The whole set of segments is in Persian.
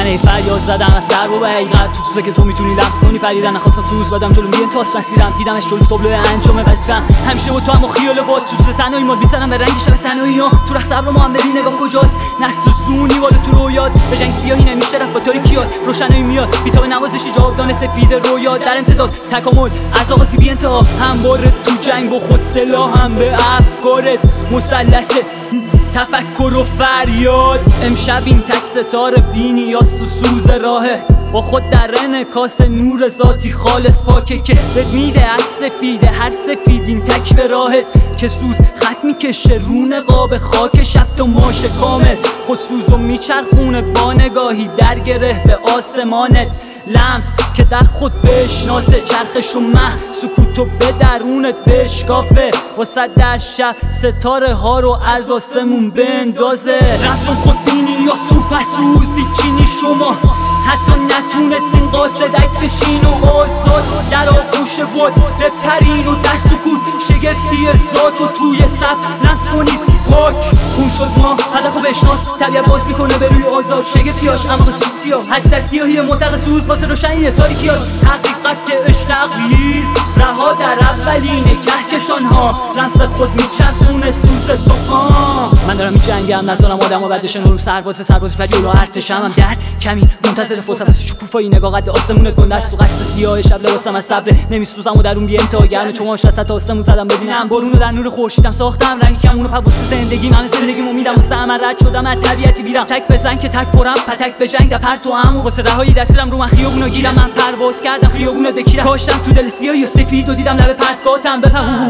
من ای فریاد زدم از سر و حقیقت تو سوزه که تو میتونی لمس کنی پریدن نخواستم سوز بدم جلو میگن تاس مسیرم دیدمش جلو تابلو انجام وظیفه‌ام همیشه با تو هم و خیال با تو سوزه تنهایی ما میزنم به رنگ شب تنهایی ها تو رخ صبر و محمدی نگاه کجاست نست و سونی والا تو رویات به جنگ سیاهی نمیشه رفت با تاریکیات روشنایی میاد بیتاب نوازش جاودانه سفید رویا در امتداد تکامل از آغازی بی انتها همواره تو جنگ با خود سلاح هم به افکارت مثلث تفکر و فریاد امشب این تک ستاره بینی یا سوز راهه با خود در انعکاس نور ذاتی خالص پاکه که بهت میده از سفیده هر سفید این تک به راهت که سوز خط میکشه رو نقاب خاک شب تو ماشه کامل خود سوزو میچرخونه با نگاهی در گره به آسمانت لمس که در خود بشناسه چرخش و مه سکوتو به درونت بشکافه وسط در شب ستاره ها رو از آسمون بندازه رسم خود بینی یا سوپسوزی چینی شما حتی نتونستین قاصدک بشین و آزاد در آغوش بود بپرین و در سکوت شگفتی ذات و توی صف لمس کنید پاک خون شد ما هدف و بشناس طبیعت باز میکنه به روی آزاد شگفتیاش اما سیاه هست در سیاهی مطلق سوز واسه روشنی تاریکیاش حقیقت عشق تغییر رها در اولین کهکشان ها لمس خود میچرخونه سوز تو من دارم میجنگم نذارم آدم ها بدشن رو سربازی پر جلو ارتشم هم در کمی منتظر فرصت از شکوفایی نگاه قد آسمونت گنده است تو قصد سیاه شب لباسم از صبر نمیسوزم و درون بی انتها گرم چماش وسط آسمون زدم ببینم بارونو در نور خورشیدم ساختم رنگی کمونو پبوس زندگی من زندگی امیدم واسه عمل رد شدم از طبیعتی بیرم تک بزن که تک پرم پتک به جنگ در پرتو هم واسه رهایی دستم رو من خیابونو گیرم من پرواز کردم خیابونو بکیرم کاشتم تو دل سیاهی و سفید و دیدم لب پرتگاتم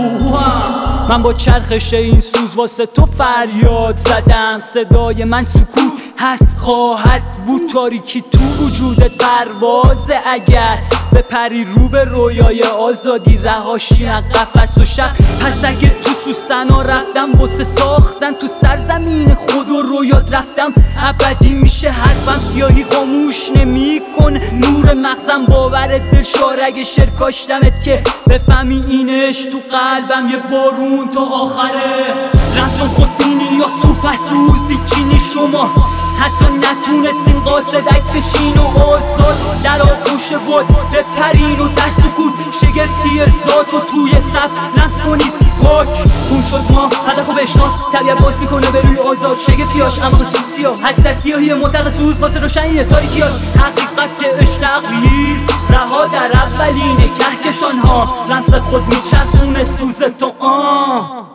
من با چرخش این سوز واسه تو فریاد زدم صدای من سکوت هست خواهد بود تاریکی تو وجودت پروازه اگر بپری رو به رویای آزادی رهاشی از قفس و شب پس اگه تو سوسنا رفتم واسه ساختن تو سرزمین خود و رویات رفتم ابدی میشه حرفم سیاهی خاموش نمیکن نور مغزم باورت دل شارگ شعر کاشتمت که بفهمی اینش تو قلبم یه بارون تا آخره رسم خود بینی یا سوپسوزی چینی شما حتی نتونستین قاصدک بشین و آزاد در آغوش بود بپرین و در سکوت شگفتی ذات و توی صف لمس کنید پاک خون شد ما هدف و بشناس طبیعت باز میکنه به روی آزاد شگفتیاش اما سیاه هست در سیاهی مطلق سوز واسه روشنی تاریکیاش حقیقت عشق تغییر رها در اولین کهکشان ها لمس خود میچرخونه سوز تو